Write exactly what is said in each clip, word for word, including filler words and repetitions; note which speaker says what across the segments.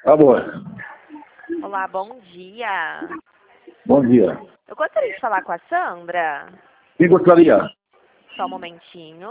Speaker 1: Alô.
Speaker 2: Olá, bom dia.
Speaker 1: Bom dia.
Speaker 2: Eu gostaria de falar com a Sandra.
Speaker 1: Quem gostaria?
Speaker 2: Só um momentinho.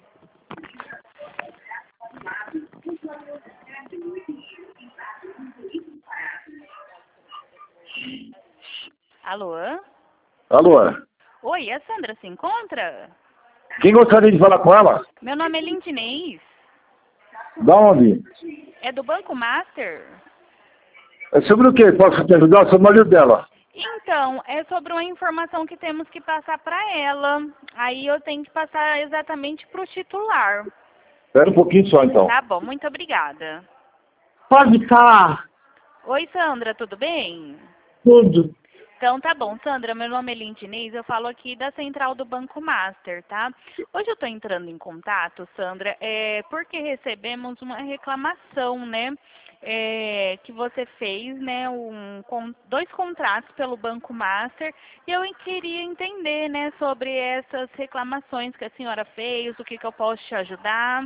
Speaker 2: Alô?
Speaker 1: Alô.
Speaker 2: Oi, a Sandra se encontra?
Speaker 1: Quem gostaria de falar com ela?
Speaker 2: Meu nome é Lindinês.
Speaker 1: Da onde?
Speaker 2: É do Banco Master.
Speaker 1: É sobre o quê? Posso te ajudar? Eu sou o marido dela.
Speaker 2: Então, é sobre uma informação que temos que passar para ela. Aí eu tenho que passar exatamente para o titular.
Speaker 1: Espera um pouquinho só, então.
Speaker 2: Tá bom, muito obrigada.
Speaker 3: Pode falar
Speaker 2: Oi, Sandra, tudo bem?
Speaker 3: tudo.
Speaker 2: Então tá bom, Sandra, meu nome é Lindinês, eu falo aqui da Central do Banco Master, tá? Hoje eu tô entrando em contato, Sandra, é, porque recebemos uma reclamação, né? É, que você fez, né, um, com, dois contratos pelo Banco Master, e eu queria entender, né, sobre essas reclamações que a senhora fez, o que que eu posso te ajudar.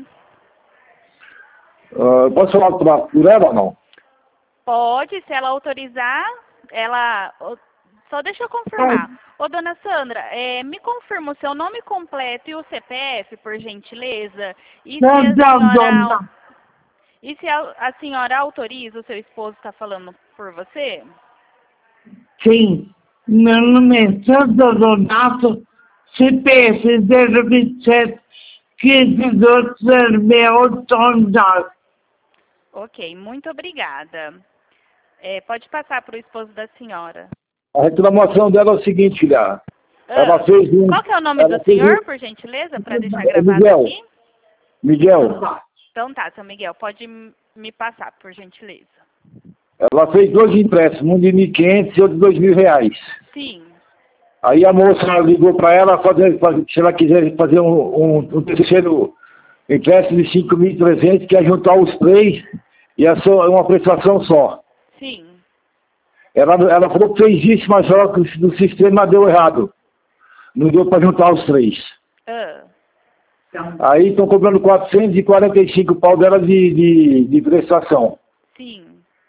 Speaker 1: Ah, posso falar por, por ela ou não?
Speaker 2: Pode, se ela autorizar, ela... Só deixa eu confirmar. Ô, dona Sandra, é, me confirma o seu nome completo e o C P F, por gentileza. E se a senhora, e se a, a senhora autoriza, o seu esposo está falando por você?
Speaker 3: Sim, meu nome é Sandra Donato, C P F zero vinte e sete, quinze, doze, zero seis oito nove.
Speaker 2: Ok, muito obrigada. É, pode passar para o esposo da senhora.
Speaker 1: A reclamação dela é o seguinte, filha.
Speaker 2: Ah,
Speaker 1: Ela fez um...
Speaker 2: qual que é o nome
Speaker 1: ela
Speaker 2: do
Speaker 1: fez
Speaker 2: senhor,
Speaker 1: um-
Speaker 2: por gentileza, para deixar
Speaker 1: É
Speaker 2: gravado
Speaker 1: Miguel.
Speaker 2: aqui?
Speaker 1: Miguel.
Speaker 2: Então tá, seu Miguel, pode me passar, por gentileza.
Speaker 1: Ela fez dois empréstimos, um de mil e quinhentos e outro de dois mil reais.
Speaker 2: Sim.
Speaker 1: Aí a moça ligou para ela fazer, fazer, se ela quiser fazer um, um, um terceiro empréstimo de cinco mil e trezentos, que é juntar os três e é só uma prestação só.
Speaker 2: Sim.
Speaker 1: Ela, ela falou que fez isso, mas só que o sistema deu errado. Não deu para juntar os três.
Speaker 2: Ah,
Speaker 1: Aí estão cobrando quatrocentos e quarenta e cinco pau dela de, de, de prestação.
Speaker 2: sim.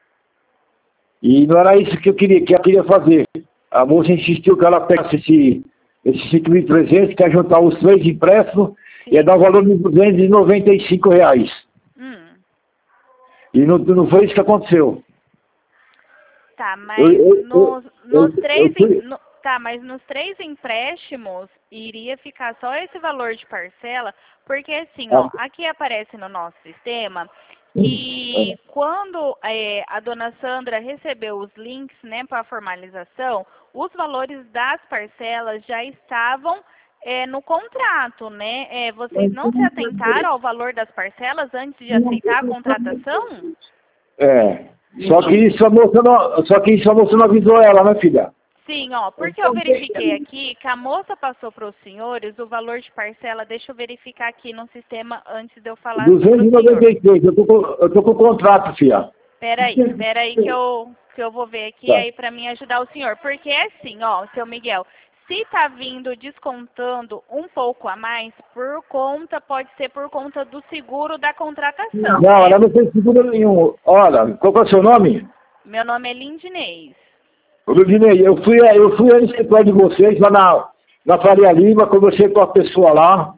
Speaker 1: E não era isso que eu queria, que ela queria fazer. A moça insistiu que ela pegasse esse, esse cinco mil e trezentos, que é juntar os três empréstimos, e é dar o valor de duzentos e noventa e cinco reais.
Speaker 2: Hum.
Speaker 1: E não, não foi isso que aconteceu.
Speaker 2: Tá, mas
Speaker 1: Eu- eu-
Speaker 2: nos,
Speaker 1: eu-
Speaker 2: nos
Speaker 1: eu-
Speaker 2: três
Speaker 1: eu fui-
Speaker 2: em- no- tá, mas nos três empréstimos iria ficar só esse valor de parcela, porque assim, ó, aqui aparece no nosso sistema que quando é, a dona Sandra recebeu os links, né, para a formalização, os valores das parcelas já estavam é, no contrato, né? É, vocês não se atentaram ao valor das parcelas antes de aceitar a contratação?
Speaker 1: É. Só que isso a moça não, só que isso a moça não avisou ela, né, filha?
Speaker 2: Sim, ó, porque eu verifiquei aqui que a moça passou para os senhores o valor de parcela, deixa eu verificar aqui no sistema antes de eu falar assim
Speaker 1: duzentos e
Speaker 2: pro
Speaker 1: noventa
Speaker 2: senhor.
Speaker 1: e três, eu tô com, eu tô com o contrato, filha.
Speaker 2: Peraí, peraí que eu, que eu vou ver aqui
Speaker 1: Tá.
Speaker 2: aí para mim ajudar o senhor. Porque é assim, ó, seu Miguel, se tá vindo descontando um pouco a mais por conta, pode ser por conta do seguro da contratação.
Speaker 1: Não,
Speaker 2: né?
Speaker 1: ela não tem seguro nenhum. Olha, qual que é o seu nome?
Speaker 2: Meu nome é Lindinês.
Speaker 1: Rudinei, eu fui, eu fui no escritório de vocês, lá na, na Faria Lima, conversei com a pessoa lá.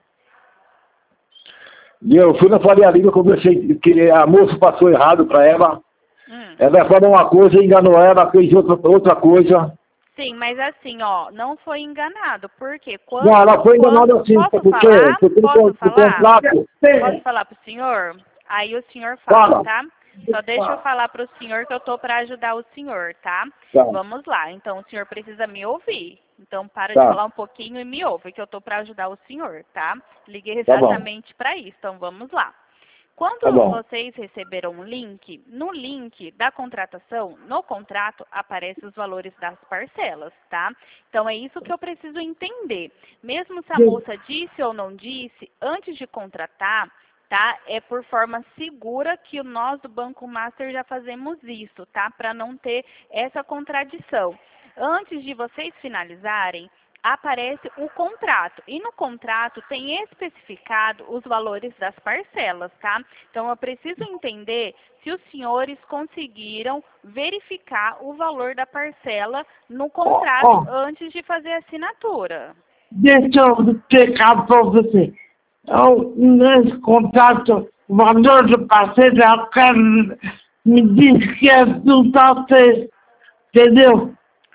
Speaker 1: E eu fui na Faria Lima, conversei, que a moça passou errado para ela.
Speaker 2: Hum.
Speaker 1: Ela falou uma coisa, enganou ela, fez outra, outra coisa.
Speaker 2: Sim, mas assim, ó, não foi enganado. Porque quando...
Speaker 1: Não, ela foi enganada
Speaker 2: quando-
Speaker 1: assim,
Speaker 2: posso
Speaker 1: porque,
Speaker 2: falar?
Speaker 1: porque
Speaker 2: Posso
Speaker 1: o
Speaker 2: falar?
Speaker 1: contrato...
Speaker 2: Posso falar pro senhor? Aí o senhor fala,
Speaker 1: Fala.
Speaker 2: tá? Só deixa eu falar pro senhor que eu tô para ajudar o senhor, tá?
Speaker 1: Tá.
Speaker 2: Vamos lá. Então, o senhor precisa me ouvir. Então, para
Speaker 1: Tá.
Speaker 2: de falar um pouquinho e me ouve, que eu tô para ajudar o senhor, tá? Liguei
Speaker 1: Tá bom.
Speaker 2: exatamente para isso. Então, vamos lá. Quando
Speaker 1: Tá bom.
Speaker 2: vocês receberam um link, no link da contratação, no contrato, aparecem os valores das parcelas, tá? Então, é isso que eu preciso entender. Mesmo se a moça disse ou não disse, antes de contratar, tá? É por forma segura que nós do Banco Master já fazemos isso, tá? Para não ter essa contradição. Antes de vocês finalizarem, aparece o contrato. E no contrato tem especificado os valores das parcelas, tá? Então, eu preciso entender se os senhores conseguiram verificar o valor da parcela no contrato
Speaker 3: Oh, oh.
Speaker 2: antes de fazer a assinatura.
Speaker 3: Deixa eu explicar para você. Eu, nesse contrato, o valor do parceiro, eu quero, me diz que é do tal texto, entendeu?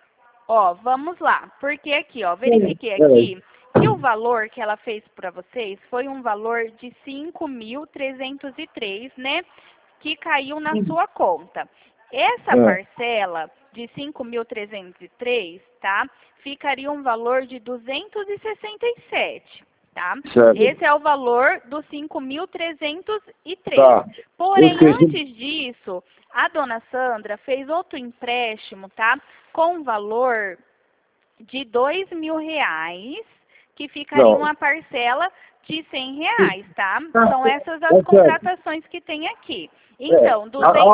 Speaker 2: Ó, vamos lá, porque aqui, ó, verifiquei aqui que o valor que ela fez para vocês foi um valor de cinco mil trezentos e três, né, que caiu na sua conta. Essa
Speaker 1: É.
Speaker 2: parcela de cinco mil trezentos e três, tá, ficaria um valor de duzentos e sessenta e sete, tá?
Speaker 1: Certo.
Speaker 2: Esse é o valor dos cinco mil trezentos e três.
Speaker 1: Tá.
Speaker 2: Porém,
Speaker 1: Eu esqueci.
Speaker 2: antes disso, a dona Sandra fez outro empréstimo, tá? Com um valor de dois mil reais, que ficaria
Speaker 1: Não.
Speaker 2: uma parcela de cem reais, tá? São essas as
Speaker 1: certo.
Speaker 2: contratações que tem aqui. Então,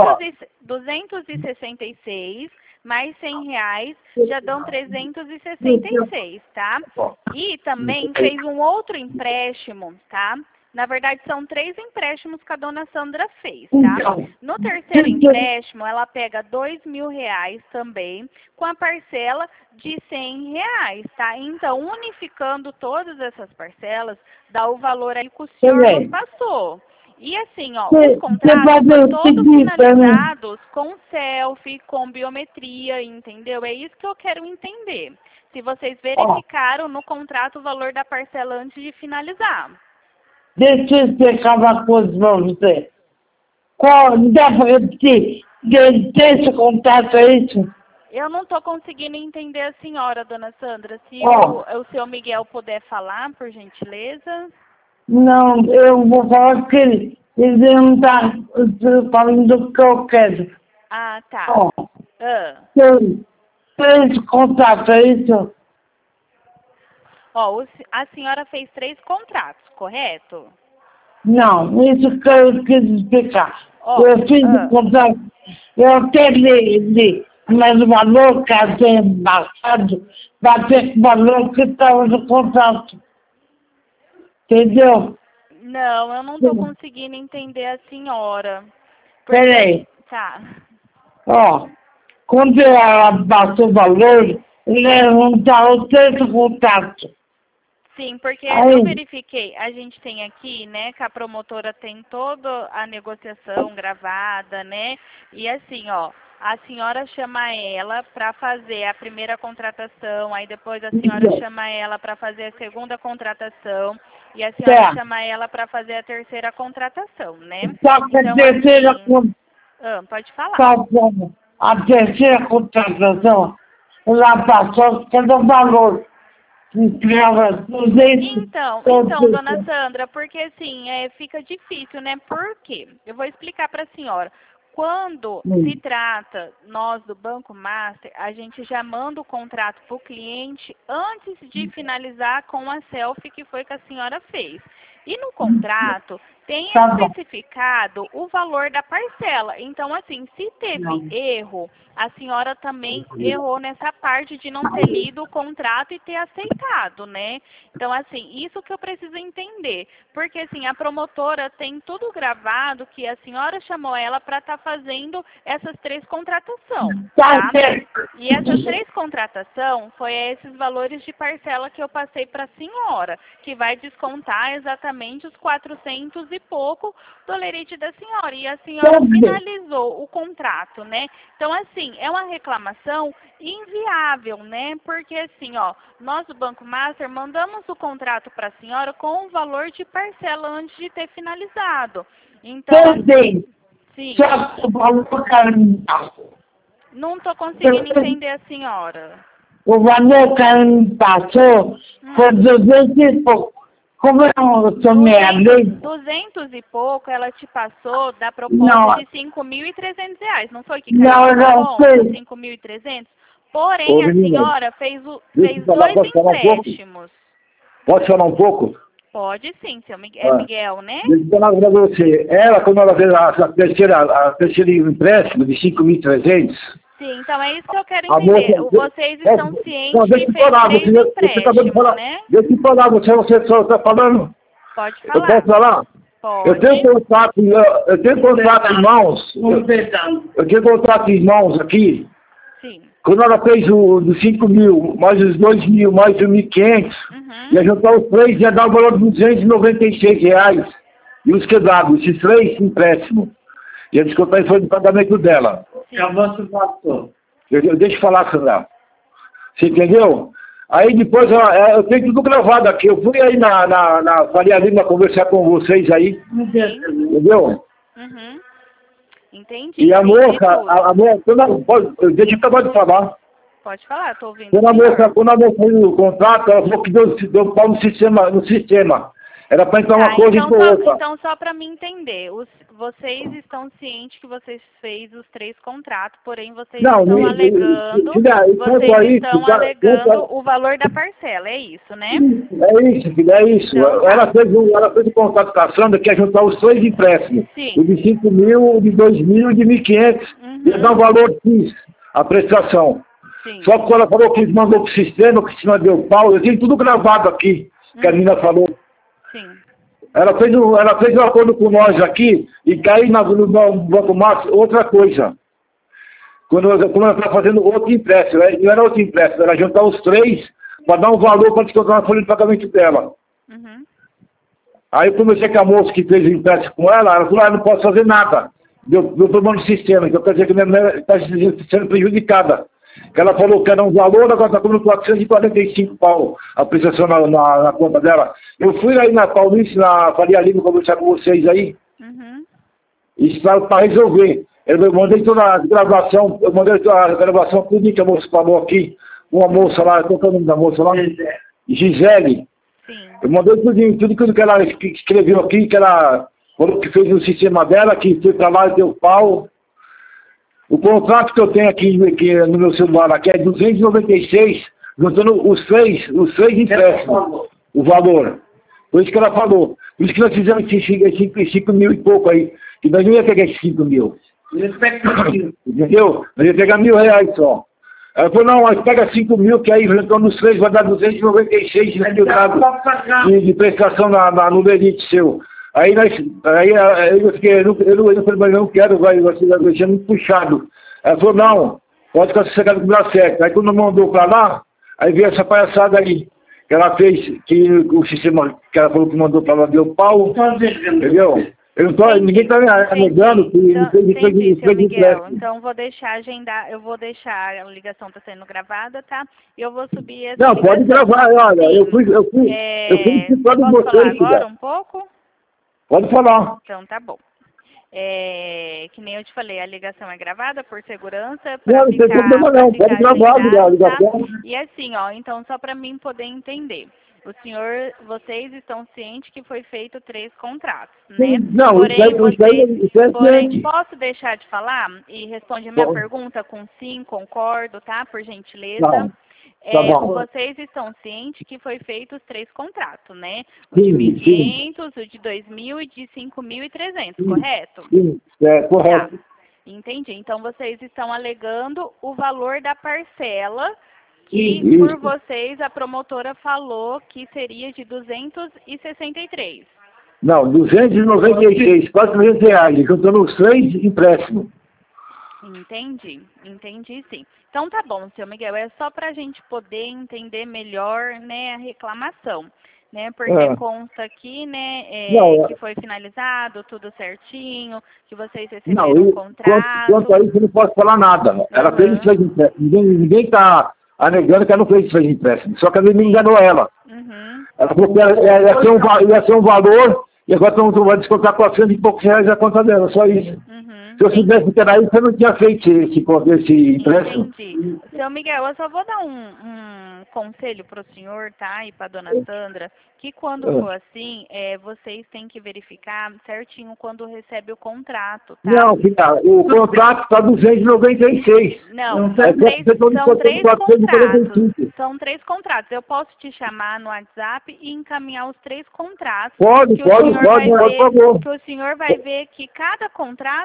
Speaker 2: duzentos e sessenta e seis mais cem reais já dão trezentos e sessenta e seis, tá? E também fez um outro empréstimo, tá? Na verdade, são três empréstimos que a dona Sandra fez, tá? No terceiro empréstimo, ela pega dois mil reais também, com a parcela de cem reais, tá? Então, unificando todas essas parcelas, dá o valor aí que o senhor nos passou. E assim, ó, os contratos são todos finalizados com selfie, com biometria, entendeu? É isso que eu quero entender. Se vocês verificaram no contrato o valor da parcela antes de finalizar.
Speaker 3: Deixa eu explicar uma coisa para você. Qual, dá para repetir? Deixa eu contar para isso?
Speaker 2: Eu não estou conseguindo entender a senhora, dona Sandra. Se
Speaker 3: Oh.
Speaker 2: o, o seu Miguel puder falar, por gentileza.
Speaker 3: Não, eu vou falar que ele, ele não está falando do que eu quero.
Speaker 2: Ah, tá.
Speaker 3: Ó,
Speaker 2: Ah.
Speaker 3: eu, três contratos, é isso?
Speaker 2: Ó, o, a senhora fez três contratos, correto?
Speaker 3: Não, isso que eu quis explicar.
Speaker 2: Oh,
Speaker 3: eu fiz
Speaker 2: ah.
Speaker 3: o contrato, eu até li, li, mas o valor que eu tenho embaixado vai ter com o valor que estava no contrato. Entendeu?
Speaker 2: Não, eu não estou conseguindo entender a senhora.
Speaker 3: Porque... Peraí.
Speaker 2: Tá.
Speaker 3: Ó, quando ela passou o valor, ele não está o tanto contrato.
Speaker 2: Sim, porque
Speaker 3: Aí.
Speaker 2: eu verifiquei, a gente tem aqui, né, que a promotora tem toda a negociação gravada, né, e assim, ó, a senhora chama ela para fazer a primeira contratação, aí depois a senhora
Speaker 3: Sim.
Speaker 2: chama ela para fazer a segunda contratação, e a senhora
Speaker 3: Tá.
Speaker 2: chama ela para fazer a terceira contratação, né?
Speaker 3: Só que
Speaker 2: Então,
Speaker 3: a terceira,
Speaker 2: assim, ah, pode falar.
Speaker 3: só que a terceira contratação, ela passou cada valor.
Speaker 2: Então, então, dona Sandra, porque assim, é, fica difícil, né? Por quê? Eu vou explicar para a senhora. Quando
Speaker 3: hum.
Speaker 2: se trata, nós do Banco Master, a gente já manda o contrato para o cliente antes de finalizar com a selfie que foi que a senhora fez. E no contrato tem especificado o valor da parcela. Então, assim, se teve erro, a senhora também errou nessa parte de não ter lido o contrato e ter aceitado, né? Então, assim, isso que eu preciso entender. Porque, assim, a promotora tem tudo gravado que a senhora chamou ela para estar fazendo essas três contratações, tá? E essas três contratações foi esses valores de parcela que eu passei para a senhora, que vai descontar exatamente os quatrocentos e pouco do lerite da senhora. E a senhora finalizou o contrato, né? Então, assim, é uma reclamação inviável, né? Porque, assim, ó, nós do Banco Master mandamos o contrato para a senhora com o valor de parcela antes de ter finalizado. Então, assim, sim. Não estou conseguindo entender a senhora.
Speaker 3: O valor que ela me passou foi duzentos e pouco. Como eu sou meia lei...
Speaker 2: duzentos e pouco ela te passou da proposta
Speaker 3: não,
Speaker 2: de cinco mil e trezentos reais, não foi que caiu
Speaker 3: não,
Speaker 2: na
Speaker 3: não
Speaker 2: conta, cinco mil e trezentos? Porém,
Speaker 1: Ô,
Speaker 2: a
Speaker 1: menina,
Speaker 2: senhora fez, o, fez
Speaker 1: falar,
Speaker 2: dois empréstimos.
Speaker 1: Pode falar um pouco?
Speaker 2: Pode sim, seu Miguel, é
Speaker 1: ah,
Speaker 2: Miguel, né?
Speaker 1: Deixa eu falar para você. Ela, quando ela fez a, a terceira, a terceira empréstimo de cinco mil e trezentos,
Speaker 2: Sim, então é isso que eu quero
Speaker 1: A
Speaker 2: entender.
Speaker 1: moça-
Speaker 2: Vocês
Speaker 1: é,
Speaker 2: estão
Speaker 1: não,
Speaker 2: cientes
Speaker 1: deixa
Speaker 2: que
Speaker 1: eu
Speaker 2: fez
Speaker 1: falar,
Speaker 2: três
Speaker 1: você, você acabou de falar.
Speaker 2: empréstimos, né?
Speaker 1: Deixa eu falar, você, você só está falando.
Speaker 2: Pode
Speaker 1: Eu
Speaker 2: falar.
Speaker 1: posso falar? Eu
Speaker 2: Pode.
Speaker 1: tenho contrato, eu, eu tenho contrato em mãos. Eu,
Speaker 3: Completando.
Speaker 1: eu tenho contrato em mãos aqui.
Speaker 2: Sim.
Speaker 1: Quando ela fez o dos cinco mil, mais os dois mil, mais os mil e quinhentos,
Speaker 2: Uhum.
Speaker 1: ia juntar os três, ia dar o valor de duzentos e noventa e seis reais. E os quebrados, esses três empréstimos. Ia descontar isso foi do pagamento dela.
Speaker 2: Sim.
Speaker 3: Acabou se passou.
Speaker 1: Eu, eu, deixa eu falar, Sandra. Você entendeu? Aí depois, ó, é, eu tenho tudo gravado aqui. Eu fui aí na, na, na Faria Lima conversar com vocês aí. Entendeu?
Speaker 2: Uhum. Entendi.
Speaker 1: E a
Speaker 2: Entendi
Speaker 1: moça,
Speaker 2: tudo.
Speaker 1: a, a moça, quando a, pode, deixa eu acabar de falar.
Speaker 2: Pode falar, tô ouvindo.
Speaker 1: Quando a
Speaker 2: senhor.
Speaker 1: moça, quando a moça fez o contrato, ela falou que deu, deu pau no sistema, no sistema. Era para entrar uma
Speaker 2: Tá,
Speaker 1: coisa
Speaker 2: então,
Speaker 1: e
Speaker 2: só,
Speaker 1: outra.
Speaker 2: então só para me entender, os, vocês estão cientes que vocês fez os três contratos, porém vocês
Speaker 1: Não,
Speaker 2: estão
Speaker 1: me-
Speaker 2: alegando,
Speaker 1: filha, quanto
Speaker 2: vocês
Speaker 1: a isso,
Speaker 2: estão
Speaker 1: quanto a-
Speaker 2: alegando o valor da parcela, é isso, né?
Speaker 1: É isso, filha, é isso.
Speaker 2: Então, tá.
Speaker 1: ela, fez um, ela fez um contrato com a Sandra que ia juntar os três empréstimos.
Speaker 2: Sim.
Speaker 1: O de cinco mil, o de dois mil e o de mil e quinhentos.
Speaker 2: Uhum.
Speaker 1: Ia dar um valor X, a prestação.
Speaker 2: Sim.
Speaker 1: Só que quando ela falou que eles mandou pro sistema, que o sistema deu pau, eu tenho tudo gravado aqui, que a
Speaker 2: Uhum.
Speaker 1: menina falou.
Speaker 2: Sim.
Speaker 1: Ela fez, um, ela fez um acordo com nós aqui e caiu na, no, no Banco Max outra coisa. Quando, quando ela está fazendo outro empréstimo, né? Não era outro empréstimo, era juntar os três para dar um valor para descontar na folha de pagamento dela.
Speaker 2: Uhum.
Speaker 1: Aí eu comecei com a moça que fez o empréstimo com ela, ela falou, ah, não posso fazer nada. Deu, deu problema no sistema, então quer dizer que minha mulher está sendo prejudicada. Que ela falou que era um valor, agora está cobrando quatrocentos e quarenta e cinco pau a prestação na, na, na conta dela. Eu fui aí na Paulista, na Faria Lima, conversar com vocês aí,
Speaker 2: Uhum.
Speaker 1: isso para resolver. Eu, eu mandei toda a gravação, eu mandei toda a gravação, tudo que a moça falou aqui, uma moça lá, qual que é o nome da moça lá? Gisele.
Speaker 2: Sim.
Speaker 1: Eu mandei tudo, tudo que ela escreveu aqui, que ela falou que fez no sistema dela, que foi para lá e deu pau. O contrato que eu tenho aqui, aqui no meu celular aqui é duzentos e noventa e seis, juntando os três, os três empréstimos, o valor. Foi isso que ela falou. Por isso que nós fizemos esses cinco mil e pouco aí. Que nós não ia pegar esses cinco mil. Entendeu? Nós ia pegar mil reais só. Ela falou, não, mas pega cinco mil, que aí juntando os três vai dar duzentos e noventa e seis mil de, de prestação na, na, no limite seu. Aí, nós, aí eu fiquei, eu, não- eu, não- eu falei, mas eu não quero, vai, você vai deixar muito puxado. Ela falou, não, pode ficar sossegado que dá certo. Aí quando mandou pra lá, aí veio essa palhaçada aí, que ela fez, que o sistema que ela falou que mandou pra lá deu pau, entendeu? Eu não tô, ninguém tá negando que
Speaker 2: Então,
Speaker 1: não fez
Speaker 2: entendi,
Speaker 1: fez-
Speaker 2: seu
Speaker 1: fez
Speaker 2: Miguel.
Speaker 1: empréstimo.
Speaker 2: Então vou deixar agendar, eu vou deixar, a ligação está sendo gravada, tá? E eu vou subir essa
Speaker 1: Não, pode
Speaker 2: ligação.
Speaker 1: gravar, olha, eu
Speaker 2: Sim.
Speaker 1: fui, eu fui,
Speaker 2: É,
Speaker 1: eu fui participando de
Speaker 2: posso falar
Speaker 1: vocês,
Speaker 2: agora
Speaker 1: filha.
Speaker 2: um pouco?
Speaker 1: Pode falar.
Speaker 2: Então tá bom. É, que nem eu te falei, a ligação é gravada por segurança.
Speaker 1: Não,
Speaker 2: Pra
Speaker 1: não tem
Speaker 2: ficar,
Speaker 1: problema
Speaker 2: pra
Speaker 1: não,
Speaker 2: ficar
Speaker 1: pode gravar
Speaker 2: agendado,
Speaker 1: a ligação.
Speaker 2: tá? E assim, ó, então só para mim poder entender. O senhor, vocês estão cientes que foi feito três contratos, né?
Speaker 1: Não,
Speaker 2: porém,
Speaker 1: isso aí- isso aí-
Speaker 2: vocês,
Speaker 1: isso é
Speaker 2: porém,
Speaker 1: ciente.
Speaker 2: posso deixar de falar e responder a minha
Speaker 1: Bom.
Speaker 2: pergunta com sim, concordo, tá? Por gentileza.
Speaker 1: Tá.
Speaker 2: É,
Speaker 1: Tá bom.
Speaker 2: vocês estão cientes que foi feito os três contratos, né? O de
Speaker 1: Sim,
Speaker 2: mil e
Speaker 1: sim.
Speaker 2: quinhentos, o de dois mil e de cinco mil e trezentos,
Speaker 1: Sim.
Speaker 2: correto?
Speaker 1: Sim, é correto.
Speaker 2: Tá. Entendi. Então vocês estão alegando o valor da parcela que
Speaker 1: Isso.
Speaker 2: por vocês a promotora falou que seria de duzentos e sessenta e três.
Speaker 1: Não, duzentos e noventa e seis, quase trezentos reais, juntando os três empréstimos.
Speaker 2: Entendi, entendi sim. Então tá bom, seu Miguel, é só para a gente poder entender melhor, né, a reclamação, né, porque
Speaker 1: É.
Speaker 2: consta aqui, né, é,
Speaker 1: Não, é-
Speaker 2: que foi finalizado, tudo certinho, que vocês
Speaker 1: Não,
Speaker 2: receberam
Speaker 1: eu,
Speaker 2: o
Speaker 1: quanto,
Speaker 2: contrato.
Speaker 1: quanto a isso eu não posso falar nada. Ela
Speaker 2: Uhum.
Speaker 1: fez os três empréstimos. Ninguém, ninguém está anegando que ela não fez os três empréstimos. Só que a menina enganou ela.
Speaker 2: Uhum.
Speaker 1: Ela falou que ia, ia, ia, ser um, va- ia ser um valor e agora estão vai descontar quatrocentos e poucos reais a conta dela, só isso.
Speaker 2: Uhum.
Speaker 1: Se eu soubesse que era isso, eu não tinha feito esse, esse empréstimo.
Speaker 2: Entendi. Seu Miguel, eu só vou dar um, um conselho para o senhor, tá? E para dona Sandra, que quando
Speaker 1: Ah.
Speaker 2: for assim, é, vocês têm que verificar certinho quando recebe o contrato, tá?
Speaker 1: Não, filha, o contrato está duzentos e noventa e seis.
Speaker 2: Não,
Speaker 1: É
Speaker 2: são três,
Speaker 1: que eu tô
Speaker 2: são
Speaker 1: descontando
Speaker 2: três
Speaker 1: quatrocentos e quarenta e
Speaker 2: contratos.
Speaker 1: cinco.
Speaker 2: São três contratos. Eu posso te chamar no WhatsApp e encaminhar os três contratos.
Speaker 1: Pode,
Speaker 2: que o
Speaker 1: pode,
Speaker 2: senhor
Speaker 1: pode,
Speaker 2: vai
Speaker 1: por
Speaker 2: ver-
Speaker 1: favor.
Speaker 2: Que o senhor vai ver que cada contrato é um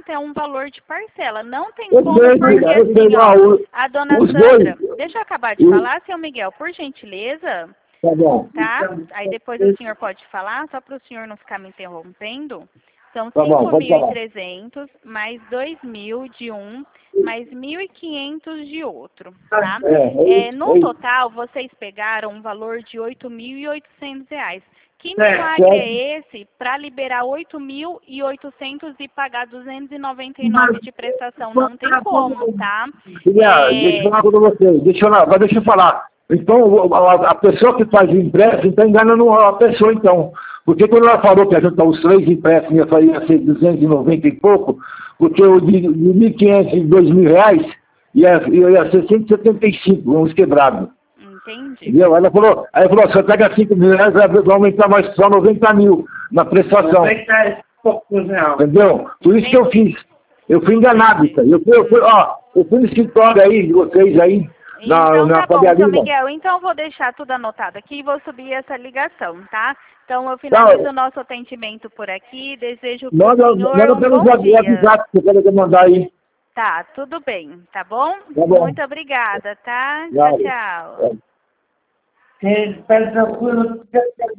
Speaker 2: valor de parcela. Não tem
Speaker 1: Eu
Speaker 2: como,
Speaker 1: sei,
Speaker 2: porque
Speaker 1: filha, eu sei,
Speaker 2: assim, ó,
Speaker 1: não, os-
Speaker 2: a dona
Speaker 1: os
Speaker 2: Sandra,
Speaker 1: dois.
Speaker 2: deixa eu acabar de
Speaker 1: Os-
Speaker 2: falar, seu Miguel, por gentileza,
Speaker 1: Tá bom.
Speaker 2: tá? Aí depois o senhor pode falar, só para o senhor não ficar me interrompendo. São
Speaker 1: Tá bom,
Speaker 2: cinco
Speaker 1: pode
Speaker 2: mil e
Speaker 1: falar.
Speaker 2: trezentos mais dois mil de um, mais mil e quinhentos de outro, tá?
Speaker 1: É, é,
Speaker 2: É, no
Speaker 1: é,
Speaker 2: total, vocês pegaram um valor de oito mil e oitocentos reais. Que
Speaker 3: É,
Speaker 2: milagre
Speaker 1: certo.
Speaker 2: é esse para liberar oito mil e oitocentos e pagar duzentos e noventa e nove de prestação? Não tem como, tá?
Speaker 1: Filha,
Speaker 2: É,
Speaker 1: deixa eu falar com você. Deixa eu, mas deixa eu falar. Então, a, a pessoa que faz o empréstimo está enganando a pessoa, então. Porque quando ela falou que ia juntar os três empréstimos ia, fazer- ia ser duzentos e noventa e pouco, porque o de, de mil e quinhentos e dois mil reais ia, ia ser cento e setenta e cinco, uns quebrados.
Speaker 2: entendi.
Speaker 1: Entendeu? Ela falou, aí ela falou, você pega cinco mil reais, vai vai aumentar mais só noventa mil na prestação.
Speaker 3: noventa e poucos reais.
Speaker 1: Entendeu? Por isso que eu fiz. Eu fui enganado, cara. Eu fui, eu fui, ó, eu fui no escritório aí, de vocês aí, na,
Speaker 2: Então
Speaker 1: na
Speaker 2: tá bom,
Speaker 1: Faria
Speaker 2: seu
Speaker 1: Lima.
Speaker 2: Miguel. Então eu vou deixar tudo anotado aqui e vou subir essa ligação, tá? Então eu finalizo
Speaker 1: Tá.
Speaker 2: o nosso atendimento por aqui. Desejo pro
Speaker 1: Manda,
Speaker 2: senhor
Speaker 1: manda
Speaker 2: um
Speaker 1: pelo
Speaker 2: bom
Speaker 1: WhatsApp
Speaker 2: dia.
Speaker 1: que você quer mandar aí.
Speaker 2: Tá, tudo bem, tá bom?
Speaker 1: Tá bom.
Speaker 2: Muito obrigada, tá?
Speaker 1: Tchau.
Speaker 2: Tchau, tchau.
Speaker 1: É.
Speaker 3: Ele faz a coisa